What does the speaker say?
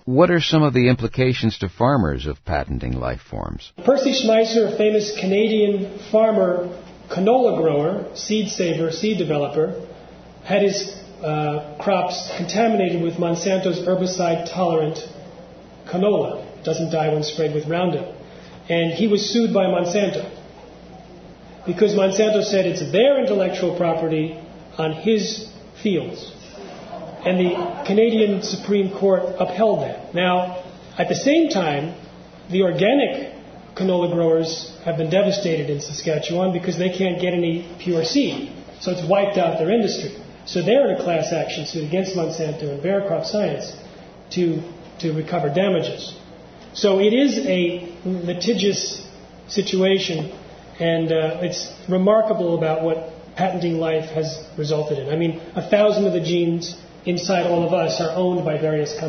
What are some of the implications to farmers of patenting life forms? Percy Schmeisser, a famous Canadian farmer, canola grower, seed saver, seed developer, had his crops contaminated with Monsanto's herbicide-tolerant canola. It doesn't die when sprayed with Roundup. And he was sued by Monsanto because Monsanto said it's their intellectual property on his fields. And the Canadian Supreme Court upheld that. Now, at the same time, the organic canola growers have been devastated in Saskatchewan because they can't get any pure seed. So it's wiped out their industry. So they're in a class action suit against Monsanto and Bayer Crop Science to recover damages. So it is a litigious situation, and it's remarkable about what patenting life has resulted in. I mean, 1,000 of the genes inside all of us are owned by various companies.